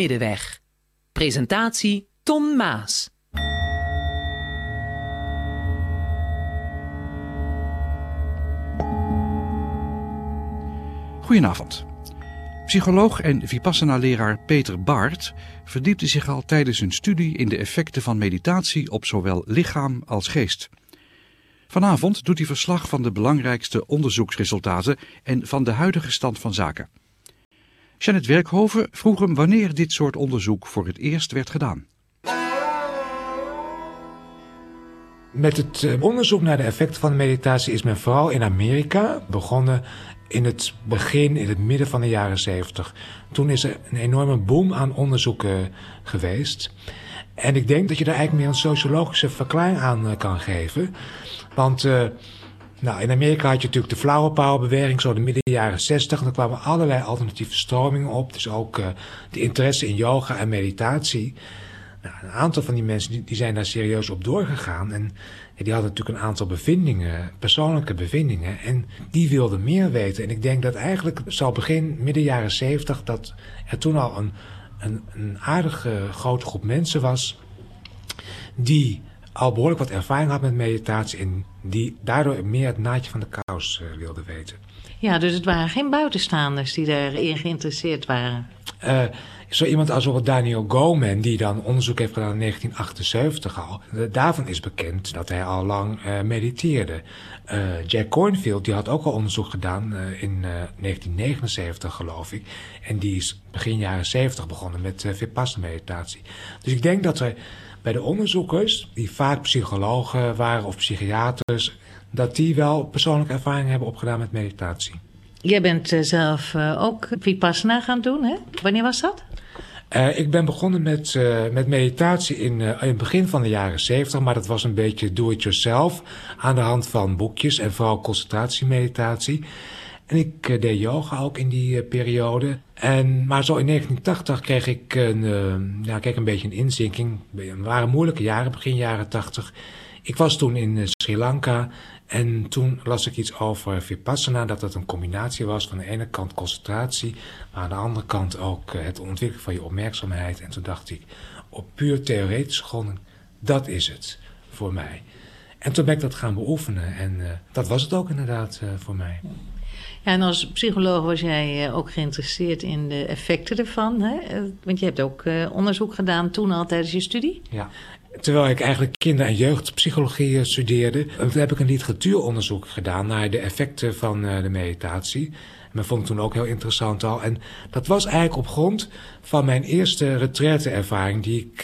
middenweg. Presentatie Ton Maas. Goedenavond. Psycholoog en Vipassana-leraar Peter Baart verdiepte zich al tijdens zijn studie in de effecten van meditatie op zowel lichaam als geest. Vanavond doet hij verslag van de belangrijkste onderzoeksresultaten en van de huidige stand van zaken. Jeannette Werkhoven vroeg hem wanneer dit soort onderzoek voor het eerst werd gedaan. Met het onderzoek naar de effecten van de meditatie is men vooral in Amerika begonnen in het begin, in het midden van de jaren 70. Toen is er een enorme boom aan onderzoeken geweest. En ik denk dat je daar eigenlijk meer een sociologische verklaring aan kan geven. Want in Amerika had je natuurlijk de flower power beweging, zo de midden jaren 60. En er kwamen allerlei alternatieve stromingen op. Dus ook de interesse in yoga en meditatie. Nou, een aantal van die mensen die zijn daar serieus op doorgegaan. En die hadden natuurlijk een aantal bevindingen, persoonlijke bevindingen. En die wilden meer weten. En ik denk dat eigenlijk zo begin, midden jaren 70... dat er toen al een aardige grote groep mensen was die al behoorlijk wat ervaring had met meditatie en die daardoor meer het naadje van de kous wilden weten. Ja, dus het waren geen buitenstaanders die daarin geïnteresseerd waren. Zo iemand als bijvoorbeeld Daniel Goleman, die dan onderzoek heeft gedaan in 1978 al. Daarvan is bekend dat hij al lang mediteerde. Jack Kornfield, die had ook al onderzoek gedaan in 1979 geloof ik. En die is begin jaren 70 begonnen met Vipassana meditatie. Dus ik denk dat er bij de onderzoekers, die vaak psychologen waren of psychiaters, dat die wel persoonlijke ervaring hebben opgedaan met meditatie. Jij bent zelf ook Vipassana gaan doen, hè? Wanneer was dat? Ik ben begonnen met meditatie in het begin van de jaren 70, maar dat was een beetje do-it-yourself aan de hand van boekjes en vooral concentratiemeditatie. En ik deed yoga ook in die periode. Maar zo in 1980 kreeg ik een beetje een inzinking. Het waren moeilijke jaren, begin jaren 80. Ik was toen in Sri Lanka en toen las ik iets over Vipassana, dat het een combinatie was van de ene kant concentratie, maar aan de andere kant ook het ontwikkelen van je opmerkzaamheid. En toen dacht ik, op puur theoretische gronden, dat is het voor mij. En toen ben ik dat gaan beoefenen en dat was het ook inderdaad voor mij. Ja, en als psycholoog was jij ook geïnteresseerd in de effecten ervan, hè? Want je hebt ook onderzoek gedaan toen al tijdens je studie. Ja. Terwijl ik eigenlijk kinder- en jeugdpsychologie studeerde, heb ik een literatuuronderzoek gedaan naar de effecten van de meditatie. En dat vond ik toen ook heel interessant al. En dat was eigenlijk op grond van mijn eerste retraite-ervaring die ik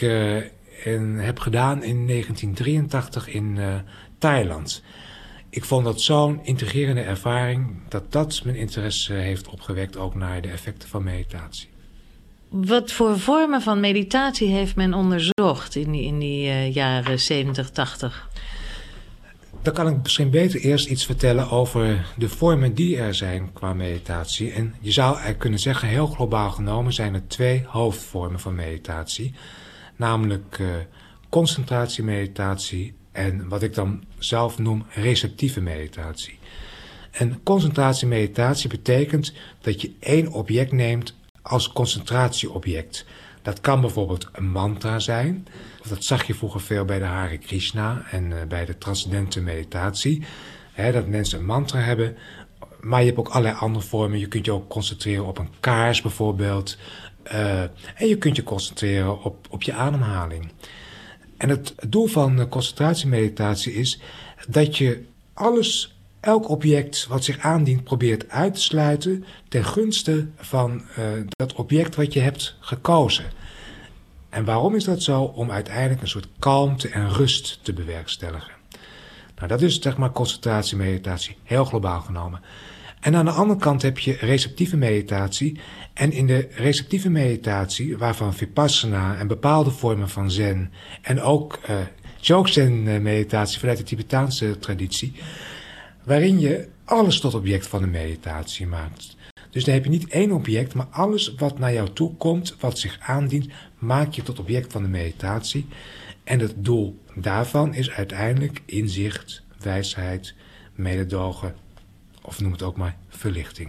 heb gedaan in 1983 in Thailand. Ik vond dat zo'n integrerende ervaring dat mijn interesse heeft opgewekt ook naar de effecten van meditatie. Wat voor vormen van meditatie heeft men onderzocht in die jaren 70, 80? Dan kan ik misschien beter eerst iets vertellen over de vormen die er zijn qua meditatie. En je zou eigenlijk kunnen zeggen, heel globaal genomen zijn er 2 hoofdvormen van meditatie. Namelijk concentratiemeditatie en wat ik dan zelf noem receptieve meditatie. En concentratiemeditatie betekent dat je 1 object neemt als concentratieobject. Dat kan bijvoorbeeld een mantra zijn. Dat zag je vroeger veel bij de Hare Krishna en bij de transcendente meditatie. Dat mensen een mantra hebben. Maar je hebt ook allerlei andere vormen. Je kunt je ook concentreren op een kaars bijvoorbeeld. En je kunt je concentreren op je ademhaling. En het doel van concentratiemeditatie is dat je elk object wat zich aandient probeert uit te sluiten ten gunste van dat object wat je hebt gekozen. En waarom is dat zo? Om uiteindelijk een soort kalmte en rust te bewerkstelligen. Nou, dat is zeg maar concentratiemeditatie, heel globaal genomen. En aan de andere kant heb je receptieve meditatie. En in de receptieve meditatie, waarvan Vipassana en bepaalde vormen van Zen en ook Dzogchen meditatie vanuit de Tibetaanse traditie, waarin je alles tot object van de meditatie maakt. Dus dan heb je niet 1 object, maar alles wat naar jou toe komt, wat zich aandient, maak je tot object van de meditatie. En het doel daarvan is uiteindelijk inzicht, wijsheid, mededogen, of noem het ook maar verlichting.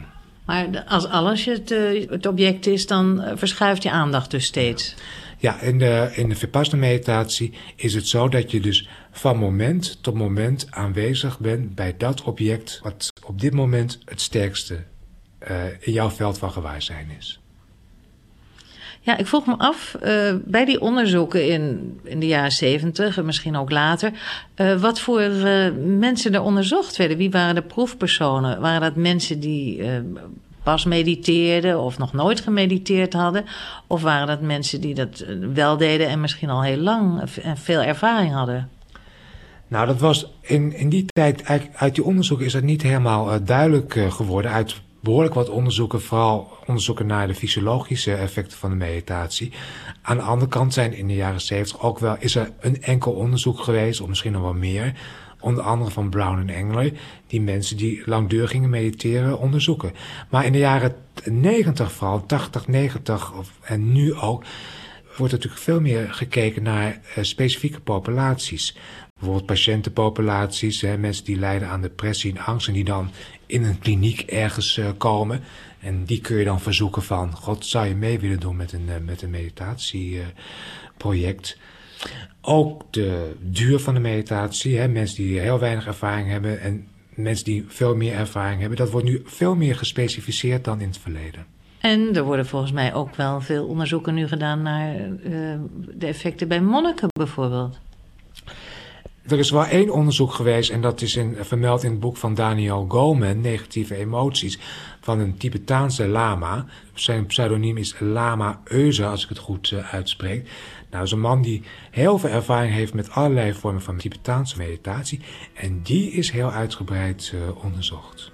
Maar als alles het object is, dan verschuift je aandacht dus steeds. Ja, in de Vipassana-meditatie is het zo dat je dus van moment tot moment aanwezig bent bij dat object wat op dit moment het sterkste in jouw veld van gewaarzijn is. Ja, ik vroeg me af, bij die onderzoeken in de jaren 70 en misschien ook later, wat voor mensen er onderzocht werden. Wie waren de proefpersonen? Waren dat mensen die pas mediteerden of nog nooit gemediteerd hadden? Of waren dat mensen die dat wel deden en misschien al heel lang en veel ervaring hadden? Nou, dat was in die tijd, uit die onderzoeken is dat niet helemaal duidelijk geworden. Uit behoorlijk wat onderzoeken, vooral onderzoeken naar de fysiologische effecten van de meditatie. Aan de andere kant zijn in de jaren 70 ook wel, is er een enkel onderzoek geweest, of misschien nog wel meer, onder andere van Brown en Engler, die mensen die langdurig gingen mediteren onderzoeken. Maar in de jaren 90 vooral, 80, 90 en nu ook, wordt natuurlijk veel meer gekeken naar specifieke populaties. Bijvoorbeeld patiëntenpopulaties, mensen die lijden aan depressie en angst en die dan in een kliniek ergens komen. En die kun je dan verzoeken van, God, zou je mee willen doen met een meditatieproject? Ook de duur van de meditatie, mensen die heel weinig ervaring hebben en mensen die veel meer ervaring hebben, dat wordt nu veel meer gespecificeerd dan in het verleden. En er worden volgens mij ook wel veel onderzoeken nu gedaan naar de effecten bij monniken bijvoorbeeld. Er is wel één onderzoek geweest en dat is vermeld in het boek van Daniel Goleman, Negatieve emoties, van een Tibetaanse lama. Zijn pseudoniem is Lama Euze, als ik het goed uitspreek. Nou, dat is een man die heel veel ervaring heeft met allerlei vormen van Tibetaanse meditatie en die is heel uitgebreid onderzocht.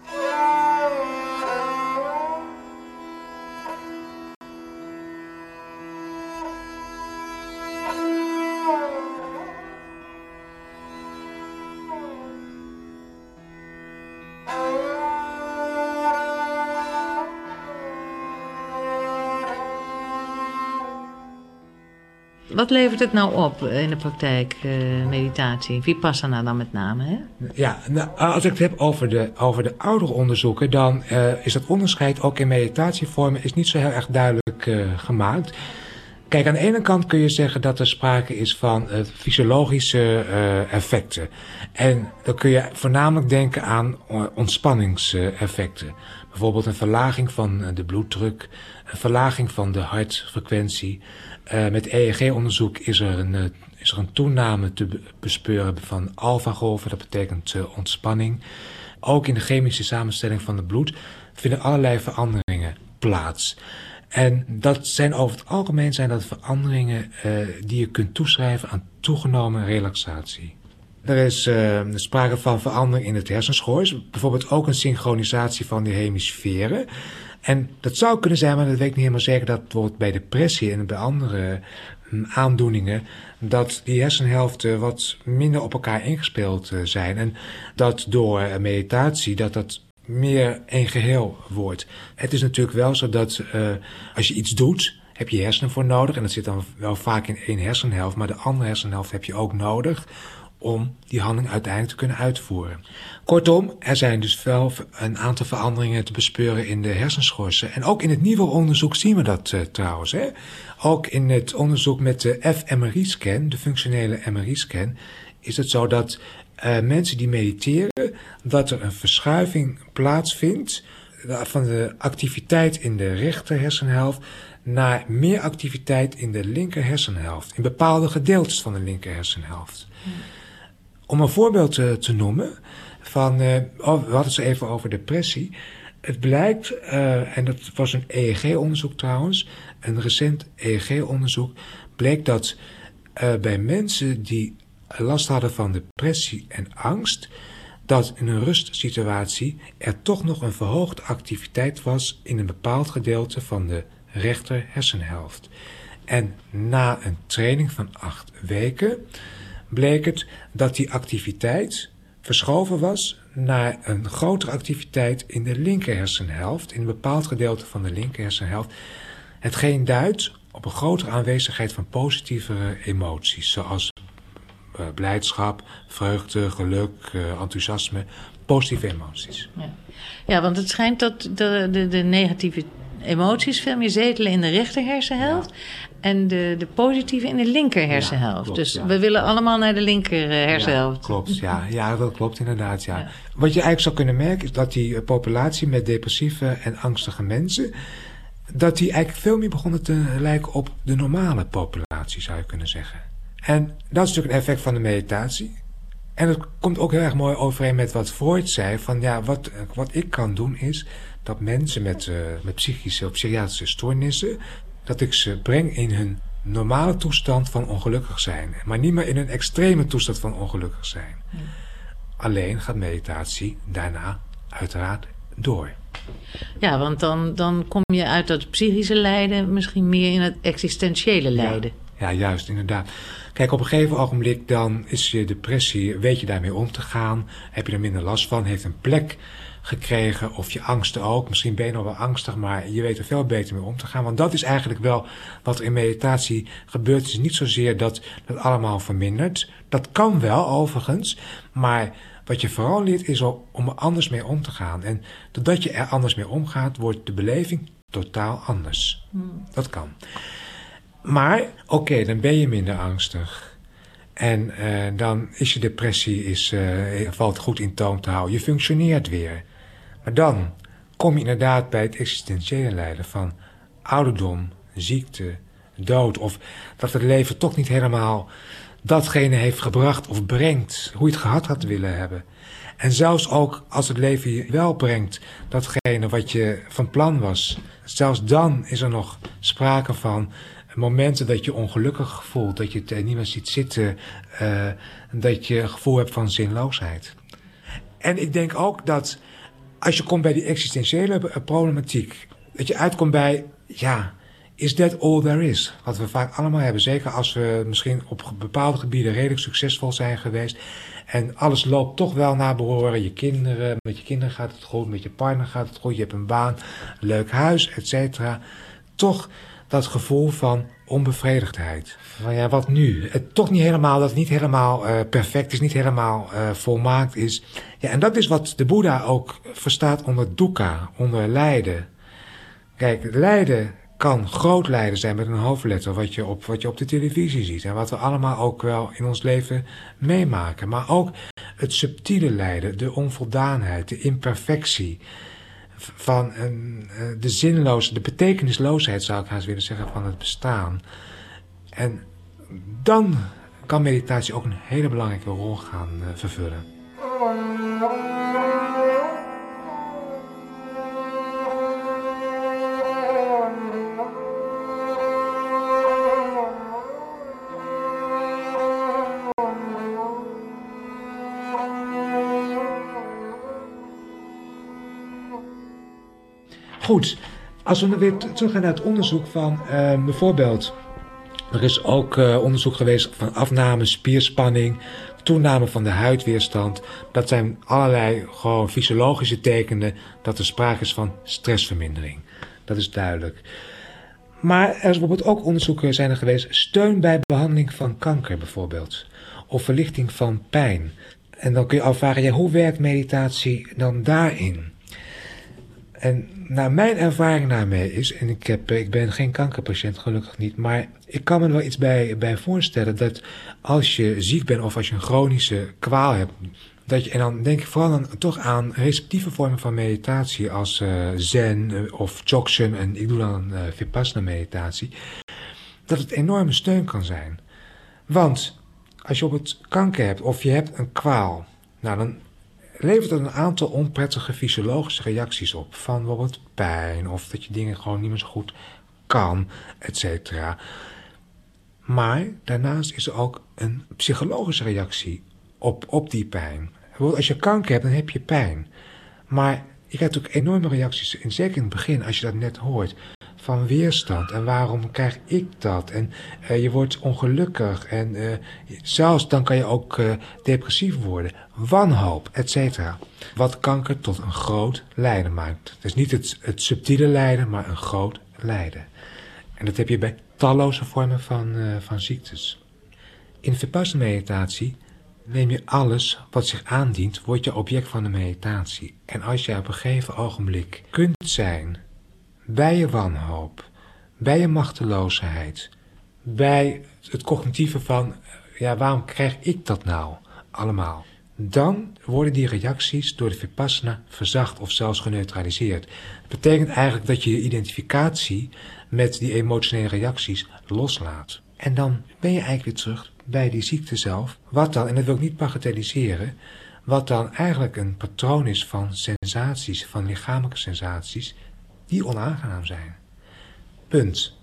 Wat levert het nou op in de praktijk, meditatie? Vipassana dan met name, hè? Ja, nou, als ik het heb over de oudere onderzoeken, dan is het onderscheid ook in meditatievormen is niet zo heel erg duidelijk gemaakt. Kijk, aan de ene kant kun je zeggen dat er sprake is van fysiologische effecten. En dan kun je voornamelijk denken aan ontspanningseffecten. Bijvoorbeeld een verlaging van de bloeddruk, een verlaging van de hartfrequentie. Met EEG-onderzoek is er een toename te bespeuren van alfagolven, dat betekent ontspanning. Ook in de chemische samenstelling van het bloed vinden allerlei veranderingen plaats. En dat zijn over het algemeen veranderingen die je kunt toeschrijven aan toegenomen relaxatie. Er is sprake van verandering in het hersenschors, bijvoorbeeld ook een synchronisatie van de hemisferen. En dat zou kunnen zijn, maar dat weet ik niet helemaal zeker, dat bijvoorbeeld bij depressie en bij andere aandoeningen, dat die hersenhelften wat minder op elkaar ingespeeld zijn. En dat door meditatie dat meer één geheel wordt. Het is natuurlijk wel zo dat als je iets doet, heb je hersenen voor nodig. En dat zit dan wel vaak in één hersenhelft, maar de andere hersenhelft heb je ook nodig om die handeling uiteindelijk te kunnen uitvoeren. Kortom, er zijn dus wel een aantal veranderingen te bespeuren in de hersenschorsen. En ook in het nieuwe onderzoek zien we dat trouwens. Hè? Ook in het onderzoek met de fMRI-scan, de functionele MRI-scan, is het zo dat mensen die mediteren, dat er een verschuiving plaatsvindt van de activiteit in de rechter hersenhelft naar meer activiteit in de linker hersenhelft, in bepaalde gedeeltes van de linker hersenhelft. Om een voorbeeld te noemen, we hadden het zo even over depressie. Het blijkt, en dat was een EEG-onderzoek trouwens, een recent EEG-onderzoek, bleek dat bij mensen die last hadden van depressie en angst, dat in een rustsituatie er toch nog een verhoogde activiteit was in een bepaald gedeelte van de rechter hersenhelft. En na een training van 8 weken bleek het dat die activiteit verschoven was naar een grotere activiteit in de linker hersenhelft, in een bepaald gedeelte van de linker hersenhelft. Hetgeen duidt op een grotere aanwezigheid van positievere emoties, zoals blijdschap, vreugde, geluk, enthousiasme, positieve emoties. Ja, want het schijnt dat de negatieve emoties veel meer zetelen in de rechter hersenhelft. Ja. En de positieve in de linker hersenhelft. Ja, klopt, dus we willen allemaal naar de linker hersenhelft. Ja, klopt, ja, dat klopt inderdaad. Ja. Wat je eigenlijk zou kunnen merken is dat die populatie met depressieve en angstige mensen, dat die eigenlijk veel meer begonnen te lijken op de normale populatie, zou je kunnen zeggen. En dat is natuurlijk een effect van de meditatie. En het komt ook heel erg mooi overeen met wat Freud zei, van wat ik kan doen is dat mensen met psychische of psychiatrische stoornissen, dat ik ze breng in hun normale toestand van ongelukkig zijn. Maar niet meer in een extreme toestand van ongelukkig zijn. Ja. Alleen gaat meditatie daarna uiteraard door. Ja, want dan kom je uit dat psychische lijden misschien meer in het existentiële lijden. Ja, juist, inderdaad. Kijk, op een gegeven ogenblik dan is je depressie, weet je daarmee om te gaan, heb je er minder last van, heeft een plek gekregen, of je angsten ook. Misschien ben je nog wel angstig, maar je weet er veel beter mee om te gaan. Want dat is eigenlijk wel wat er in meditatie gebeurt. Het is niet zozeer dat dat allemaal vermindert. Dat kan wel, overigens. Maar wat je vooral leert is om er anders mee om te gaan. En doordat je er anders mee omgaat, wordt de beleving totaal anders. Dat kan. Maar, oké, dan ben je minder angstig. En dan is je depressie valt goed in toom te houden. Je functioneert weer. Maar dan kom je inderdaad bij het existentiële lijden van ouderdom, ziekte, dood. Of dat het leven toch niet helemaal datgene heeft gebracht of brengt hoe je het gehad had willen hebben. En zelfs ook als het leven je wel brengt datgene wat je van plan was. Zelfs dan is er nog sprake van momenten dat je ongelukkig voelt, dat je het niet meer ziet zitten, dat je een gevoel hebt van zinloosheid. En ik denk ook dat als je komt bij die existentiële problematiek, dat je uitkomt bij, is that all there is? Wat we vaak allemaal hebben, zeker als we misschien op bepaalde gebieden redelijk succesvol zijn geweest en alles loopt toch wel naar behoren, met je kinderen gaat het goed, met je partner gaat het goed, je hebt een baan, een leuk huis, etc. Toch dat gevoel van onbevredigdheid. Van wat nu? Dat het niet helemaal perfect is, niet helemaal volmaakt is. Ja, en dat is wat de Boeddha ook verstaat onder dukkha, onder lijden. Kijk, lijden kan groot lijden zijn met een hoofdletter, wat je op de televisie ziet en wat we allemaal ook wel in ons leven meemaken. Maar ook het subtiele lijden, de onvoldaanheid, de imperfectie, van de betekenisloosheid, zou ik haast willen zeggen, van het bestaan. En dan kan meditatie ook een hele belangrijke rol gaan vervullen. Goed, als we weer teruggaan naar het onderzoek van bijvoorbeeld, er is ook onderzoek geweest van afname, spierspanning, toename van de huidweerstand. Dat zijn allerlei gewoon fysiologische tekenen dat er sprake is van stressvermindering. Dat is duidelijk. Maar er is bijvoorbeeld ook onderzoeken zijn er geweest, steun bij behandeling van kanker bijvoorbeeld, of verlichting van pijn. En dan kun je afvragen, hoe werkt meditatie dan daarin? En mijn ervaring daarmee is, en ik ben geen kankerpatiënt, gelukkig niet, maar ik kan me er wel iets bij voorstellen dat als je ziek bent of als je een chronische kwaal hebt, en dan denk ik vooral dan toch aan receptieve vormen van meditatie als zen of dzogchen, en ik doe dan vipassana meditatie, dat het enorme steun kan zijn. Want als je op het kanker hebt of je hebt een kwaal, dan levert dat een aantal onprettige fysiologische reacties op. Van bijvoorbeeld pijn of dat je dingen gewoon niet meer zo goed kan, etc. Maar daarnaast is er ook een psychologische reactie op die pijn. Bijvoorbeeld als je kanker hebt, dan heb je pijn. Maar je krijgt ook enorme reacties, en zeker in het begin als je dat net hoort, van weerstand. En waarom krijg ik dat? En je wordt ongelukkig. En zelfs dan kan je ook depressief worden. Wanhoop, etc. Wat kanker tot een groot lijden maakt. Het is niet het subtiele lijden, maar een groot lijden. En dat heb je bij talloze vormen van ziektes. In vipassana meditatie neem je alles wat zich aandient, wordt je object van de meditatie. En als je op een gegeven ogenblik kunt zijn bij je wanhoop, bij je machteloosheid, bij het cognitieve van, ja, waarom krijg ik dat nou allemaal? Dan worden die reacties door de Vipassana verzacht of zelfs geneutraliseerd. Dat betekent eigenlijk dat je je identificatie met die emotionele reacties loslaat. En dan ben je eigenlijk weer terug bij die ziekte zelf. Wat dan, en dat wil ik niet bagatelliseren, wat dan eigenlijk een patroon is van sensaties, van lichamelijke sensaties, die onaangenaam zijn. Punt.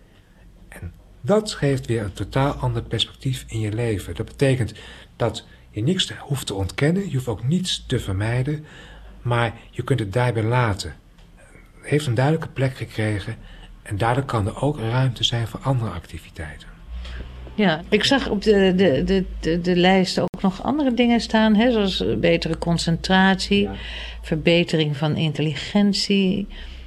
En dat geeft weer een totaal ander perspectief in je leven. Dat betekent dat je niks hoeft te ontkennen, je hoeft ook niets te vermijden, maar je kunt het daarbij laten. Het heeft een duidelijke plek gekregen en daardoor kan er ook ruimte zijn voor andere activiteiten. Ja, ik zag op de lijst ook nog andere dingen staan, hè, zoals betere concentratie, verbetering van intelligentie,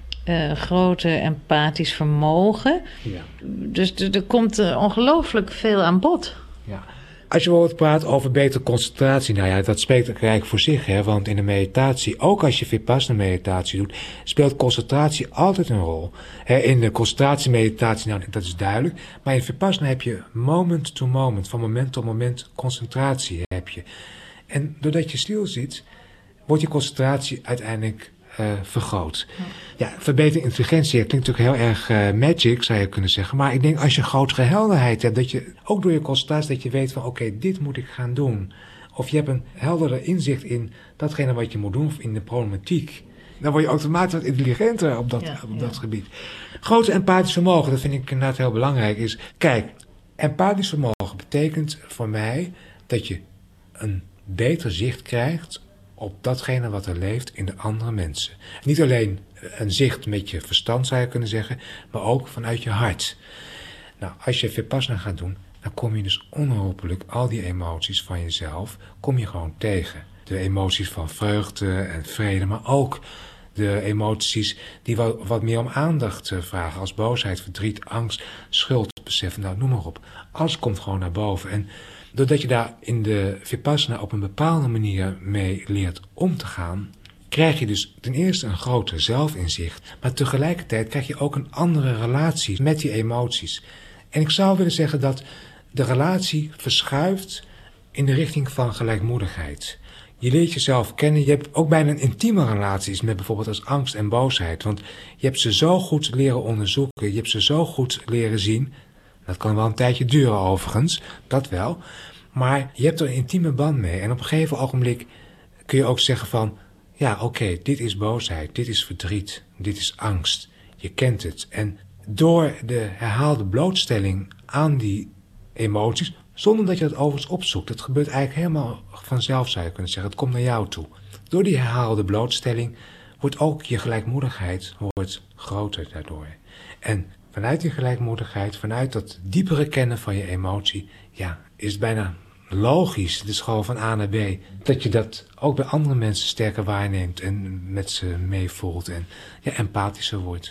groter empathisch vermogen. Ja. Dus er komt ongelooflijk veel aan bod. Ja. Als je bijvoorbeeld praat over betere concentratie, nou ja, dat spreekt eigenlijk voor zich, hè, want in de meditatie, ook als je Vipassana meditatie doet, speelt concentratie altijd een rol. In de concentratiemeditatie, nou, dat is duidelijk, maar in Vipassana heb je moment to moment, van moment tot moment concentratie heb je. En doordat je stil zit, wordt je concentratie uiteindelijk vergroot. Ja, verbetering intelligentie klinkt natuurlijk heel erg magic, zou je kunnen zeggen. Maar ik denk als je grotere helderheid hebt, dat je ook door je concentratie, dat je weet van oké, dit moet ik gaan doen. Of je hebt een heldere inzicht in datgene wat je moet doen, of in de problematiek. Dan word je automatisch wat intelligenter op dat gebied. Groter empathisch vermogen, dat vind ik inderdaad heel belangrijk, is, kijk, empathisch vermogen betekent voor mij dat je een beter zicht krijgt op datgene wat er leeft in de andere mensen. Niet alleen een zicht met je verstand, zou je kunnen zeggen, maar ook vanuit je hart. Nou, als je Vipassana gaat doen, dan kom je dus onherroepelijk al die emoties van jezelf, kom je gewoon tegen. De emoties van vreugde en vrede, maar ook de emoties die wat meer om aandacht vragen, als boosheid, verdriet, angst, schuld, besef, nou, noem maar op. Alles komt gewoon naar boven. En doordat je daar in de Vipassana op een bepaalde manier mee leert om te gaan, krijg je dus ten eerste een groter zelfinzicht, maar tegelijkertijd krijg je ook een andere relatie met die emoties. En ik zou willen zeggen dat de relatie verschuift in de richting van gelijkmoedigheid. Je leert jezelf kennen, je hebt ook bijna een intieme relaties met bijvoorbeeld als angst en boosheid, want je hebt ze zo goed leren onderzoeken, je hebt ze zo goed leren zien. Dat kan wel een tijdje duren overigens, dat wel. Maar je hebt er een intieme band mee. En op een gegeven ogenblik kun je ook zeggen van, ja, oké, dit is boosheid, dit is verdriet, dit is angst. Je kent het. En door de herhaalde blootstelling aan die emoties, zonder dat je dat overigens opzoekt, dat gebeurt eigenlijk helemaal vanzelf, zou je kunnen zeggen. Het komt naar jou toe. Door die herhaalde blootstelling wordt ook je gelijkmoedigheid groter daardoor. En vanuit die gelijkmoedigheid, vanuit dat diepere kennen van je emotie, ja, is het bijna logisch, het is gewoon van A naar B, dat je dat ook bij andere mensen sterker waarneemt en met ze meevoelt en ja, empathischer wordt.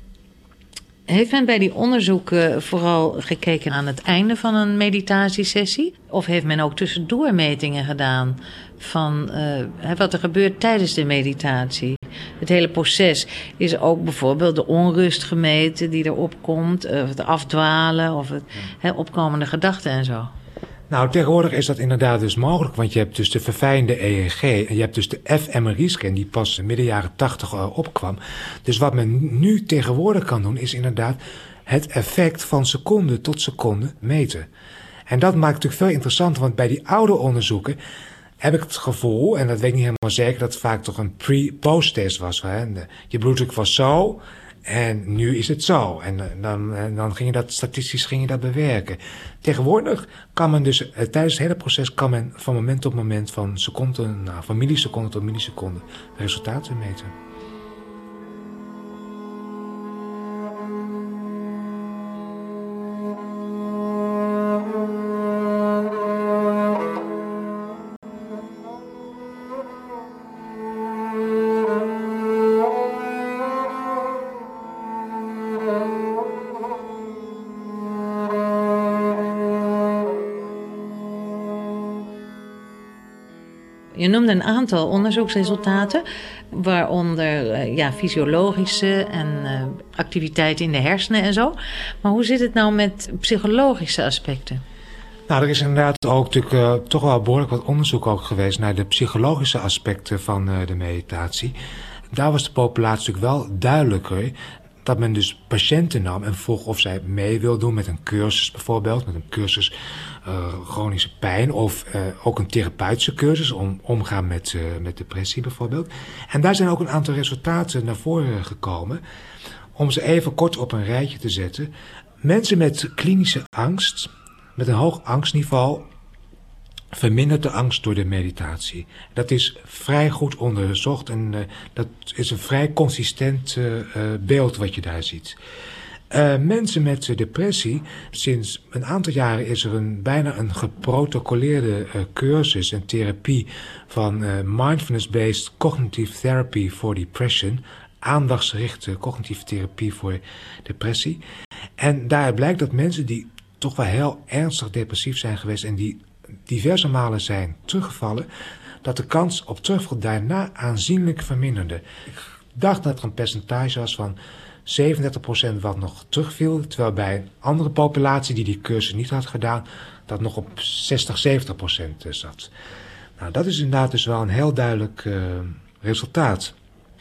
Heeft men bij die onderzoeken vooral gekeken aan het einde van een meditatiesessie? Of heeft men ook tussendoor metingen gedaan van wat er gebeurt tijdens de meditatie? Het hele proces is ook bijvoorbeeld de onrust gemeten die erop komt, of het afdwalen of het opkomende gedachten en zo. Nou, tegenwoordig is dat inderdaad dus mogelijk, want je hebt dus de verfijnde EEG en je hebt dus de fMRI-scan die pas midden jaren 80 opkwam. Dus wat men nu tegenwoordig kan doen is inderdaad het effect van seconde tot seconde meten. En dat maakt het natuurlijk veel interessanter, want bij die oude onderzoeken heb ik het gevoel, en dat weet ik niet helemaal zeker, dat het vaak toch een pre-post-test was. Hè? Je bloeddruk was zo en nu is het zo. En dan ging je dat statistisch bewerken. Tegenwoordig kan men dus tijdens het hele proces kan men van moment tot moment, van milliseconde tot milliseconde resultaten meten. Je noemde een aantal onderzoeksresultaten, waaronder fysiologische en activiteiten in de hersenen en zo. Maar hoe zit het nou met psychologische aspecten? Nou, er is inderdaad ook natuurlijk toch wel behoorlijk wat onderzoek ook geweest naar de psychologische aspecten van de meditatie. Daar was de populatie natuurlijk wel duidelijker dat men dus patiënten nam en vroeg of zij mee wil doen met een cursus bijvoorbeeld, met een cursus chronische pijn of ook een therapeutische cursus om omgaan met depressie bijvoorbeeld. En daar zijn ook een aantal resultaten naar voren gekomen. Om ze even kort op een rijtje te zetten. Mensen met klinische angst, met een hoog angstniveau, vermindert de angst door de meditatie. Dat is vrij goed onderzocht en dat is een vrij consistent beeld wat je daar ziet. Mensen met depressie, sinds een aantal jaren is er bijna een geprotocoleerde cursus en therapie van Mindfulness-Based Cognitive Therapy for Depression, aandachtsgerichte cognitieve therapie voor depressie. En daaruit blijkt dat mensen die toch wel heel ernstig depressief zijn geweest en die diverse malen zijn teruggevallen, dat de kans op terugval daarna aanzienlijk verminderde. Ik dacht dat er een percentage was van 37% wat nog terugviel, terwijl bij een andere populatie die cursus niet had gedaan, dat nog op 60-70% zat. Nou, dat is inderdaad dus wel een heel duidelijk resultaat.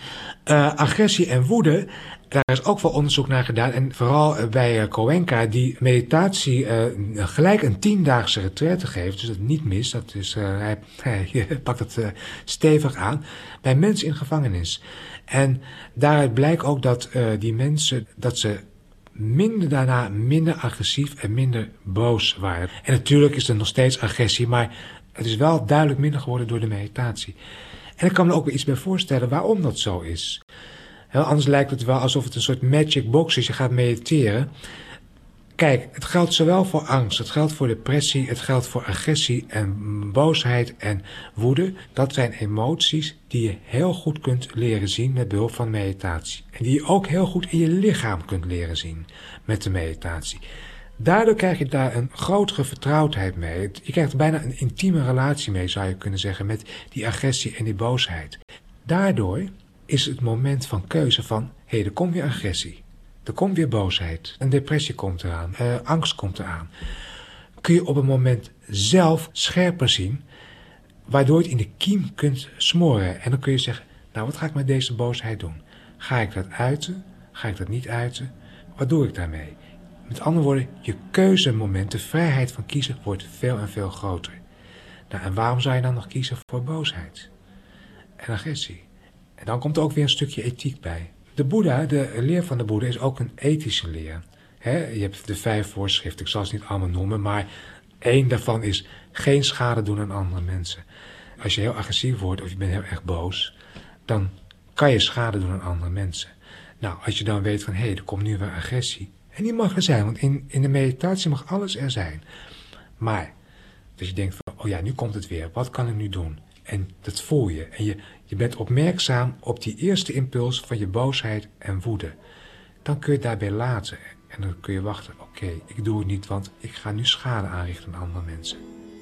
Agressie en woede, daar is ook wel onderzoek naar gedaan. En vooral bij Goenka, die meditatie gelijk een 10-daagse retraite geeft. Dus dat niet mis. Dat is, hij pakt het stevig aan. Bij mensen in gevangenis. En daaruit blijkt ook dat die mensen, dat ze daarna minder agressief en minder boos waren. En natuurlijk is er nog steeds agressie, maar het is wel duidelijk minder geworden door de meditatie. En ik kan me ook weer iets bij voorstellen waarom dat zo is. Anders lijkt het wel alsof het een soort magic box is. Je gaat mediteren. Kijk, het geldt zowel voor angst, het geldt voor depressie, het geldt voor agressie en boosheid en woede. Dat zijn emoties die je heel goed kunt leren zien met behulp van meditatie. En die je ook heel goed in je lichaam kunt leren zien met de meditatie. Daardoor krijg je daar een grotere vertrouwdheid mee. Je krijgt bijna een intieme relatie mee, zou je kunnen zeggen, met die agressie en die boosheid. Daardoor is het moment van keuze van, er komt weer agressie, er komt weer boosheid, een depressie komt eraan, angst komt eraan. Kun je op een moment zelf scherper zien, waardoor je het in de kiem kunt smoren. En dan kun je zeggen, nou wat ga ik met deze boosheid doen? Ga ik dat uiten? Ga ik dat niet uiten? Wat doe ik daarmee? Met andere woorden, je keuzemoment, de vrijheid van kiezen wordt veel en veel groter. Nou, en waarom zou je dan nog kiezen voor boosheid en agressie? En dan komt er ook weer een stukje ethiek bij. De Boeddha, de leer van de Boeddha, is ook een ethische leer. Je hebt de 5 voorschriften, ik zal ze niet allemaal noemen, maar 1 daarvan is geen schade doen aan andere mensen. Als je heel agressief wordt of je bent heel erg boos, dan kan je schade doen aan andere mensen. Nou, als je dan weet van, er komt nu weer agressie. En die mag er zijn, want in de meditatie mag alles er zijn. Maar, dat je denkt van, nu komt het weer, wat kan ik nu doen? En dat voel je. En je bent opmerkzaam op die eerste impuls van je boosheid en woede. Dan kun je het daarbij laten. En dan kun je wachten, ik doe het niet, want ik ga nu schade aanrichten aan andere mensen.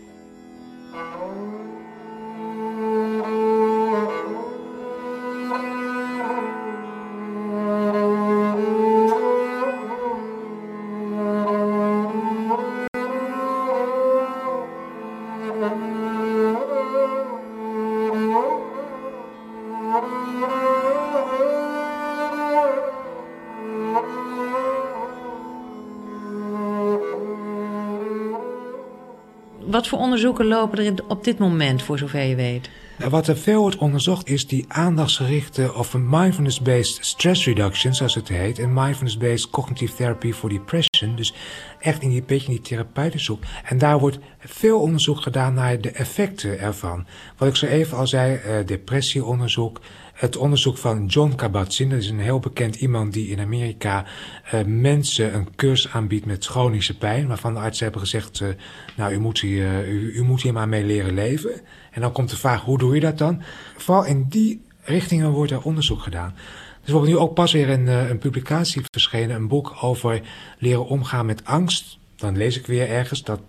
Wat voor onderzoeken lopen er op dit moment, voor zover je weet? Wat er veel wordt onderzocht is die aandachtsgerichte of mindfulness-based stress reduction, zoals het heet, en mindfulness-based cognitive therapy for depression. Dus echt in die therapeutische hoek. En daar wordt veel onderzoek gedaan naar de effecten ervan. Wat ik zo even al zei, depressieonderzoek. Het onderzoek van Jon Kabat-Zinn, dat is een heel bekend iemand die in Amerika mensen een cursus aanbiedt met chronische pijn, waarvan de artsen hebben gezegd, u moet hier maar mee leren leven. En dan komt de vraag, hoe doe je dat dan? Vooral in die richtingen wordt er onderzoek gedaan. Dus wordt nu ook pas weer een publicatie verschenen, een boek over leren omgaan met angst. Dan lees ik weer ergens dat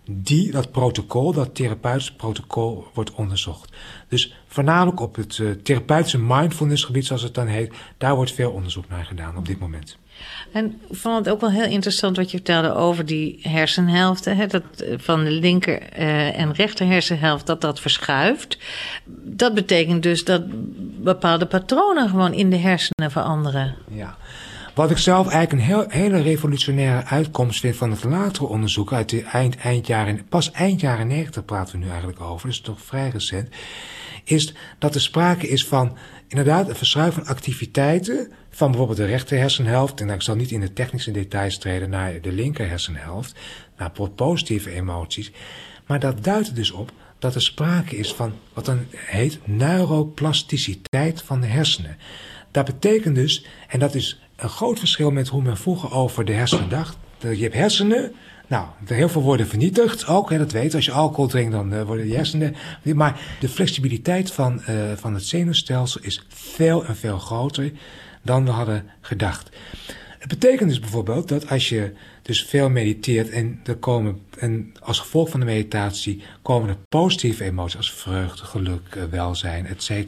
dat protocol, dat therapeutisch protocol, wordt onderzocht. Dus voornamelijk op het therapeutische mindfulness gebied, zoals het dan heet, daar wordt veel onderzoek naar gedaan op dit moment. En ik vond het ook wel heel interessant wat je vertelde over die hersenhelften. Hè, dat van de linker en rechter hersenhelft dat verschuift. Dat betekent dus dat bepaalde patronen gewoon in de hersenen veranderen. Ja. Wat ik zelf eigenlijk een hele revolutionaire uitkomst vind van het latere onderzoek uit de eind jaren 90 praten we nu eigenlijk over, dus toch vrij recent, is dat er sprake is van inderdaad een verschuiving van activiteiten van bijvoorbeeld de rechter hersenhelft, en ik zal niet in de technische details treden, naar de linker hersenhelft, naar positieve emoties, maar dat duidt er dus op dat er sprake is van wat dan heet neuroplasticiteit van de hersenen. Dat betekent dus, en dat is een groot verschil met hoe men vroeger over de hersenen dacht. Je hebt hersenen, nou, heel veel worden vernietigd ook, hè, dat weet je. Als je alcohol drinkt, dan worden je hersenen. Maar de flexibiliteit van het zenuwstelsel is veel en veel groter dan we hadden gedacht. Het betekent dus bijvoorbeeld dat als je dus veel mediteert en als gevolg van de meditatie komen er positieve emoties als vreugde, geluk, welzijn, etc.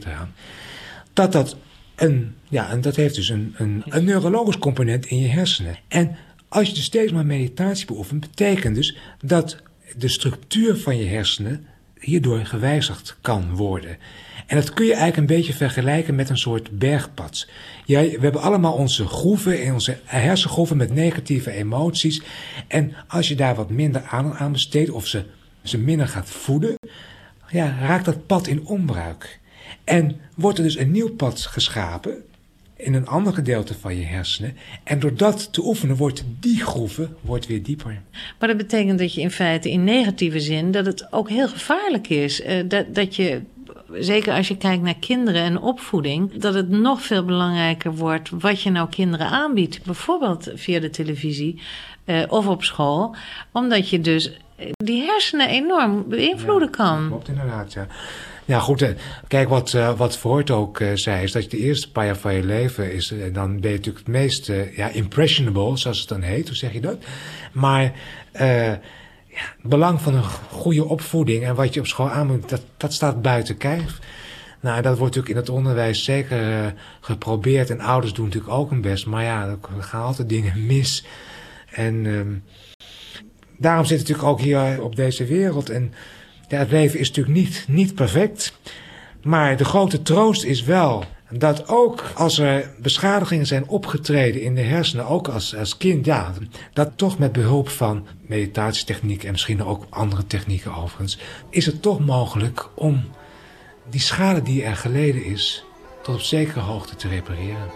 En dat heeft dus een neurologisch component in je hersenen. En als je dus steeds maar meditatie beoefent, betekent dus dat de structuur van je hersenen hierdoor gewijzigd kan worden. En dat kun je eigenlijk een beetje vergelijken met een soort bergpad. We hebben allemaal onze groeven en onze hersengroeven met negatieve emoties. En als je daar wat minder aandacht aan besteedt of ze minder gaat voeden, raakt dat pad in onbruik. En wordt er dus een nieuw pad geschapen in een ander gedeelte van je hersenen. En door dat te oefenen wordt die groeven weer dieper. Maar dat betekent dat je in feite in negatieve zin dat het ook heel gevaarlijk is. Dat je, zeker als je kijkt naar kinderen en opvoeding, dat het nog veel belangrijker wordt wat je nou kinderen aanbiedt. Bijvoorbeeld via de televisie of op school. Omdat je dus die hersenen enorm beïnvloeden kan. Dat klopt inderdaad, ja. Ja, goed. Kijk, wat Freud ook zei, is dat je de eerste paar jaar van je leven is, dan ben je natuurlijk het meest impressionable, zoals het dan heet. Hoe zeg je dat? Maar het belang van een goede opvoeding en wat je op school aanbiedt, dat staat buiten kijf. Nou, dat wordt natuurlijk in het onderwijs zeker geprobeerd en ouders doen natuurlijk ook hun best. Maar ja, er gaan altijd dingen mis. En daarom zit het natuurlijk ook hier op deze wereld. En ja, het leven is natuurlijk niet perfect. Maar de grote troost is wel dat ook als er beschadigingen zijn opgetreden in de hersenen, ook als kind, dat toch met behulp van meditatietechnieken en misschien ook andere technieken overigens, is het toch mogelijk om die schade die er geleden is tot op zekere hoogte te repareren.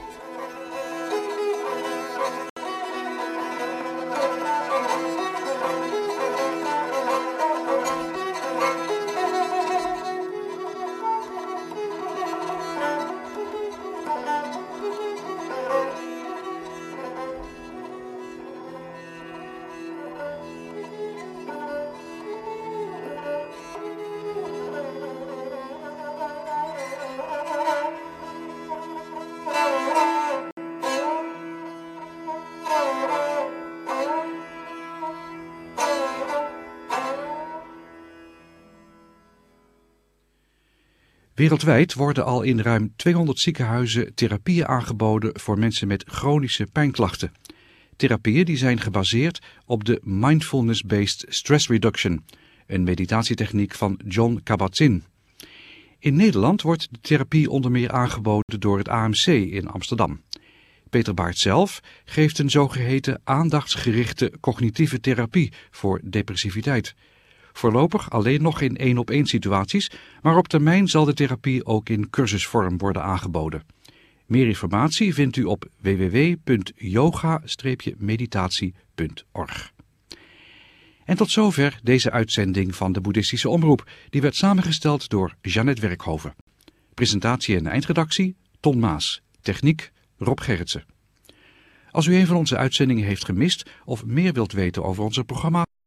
Wereldwijd worden al in ruim 200 ziekenhuizen therapieën aangeboden voor mensen met chronische pijnklachten. Therapieën die zijn gebaseerd op de Mindfulness-Based Stress Reduction, een meditatietechniek van Jon Kabat-Zinn. In Nederland wordt de therapie onder meer aangeboden door het AMC in Amsterdam. Peter Baart zelf geeft een zogeheten aandachtsgerichte cognitieve therapie voor depressiviteit. Voorlopig alleen nog in 1-op-1 situaties, maar op termijn zal de therapie ook in cursusvorm worden aangeboden. Meer informatie vindt u op www.yoga-meditatie.org. En tot zover deze uitzending van de Boeddhistische Omroep, die werd samengesteld door Jeanette Werkhoven. Presentatie en eindredactie Ton Maas, techniek Rob Gerritsen. Als u een van onze uitzendingen heeft gemist of meer wilt weten over onze programma,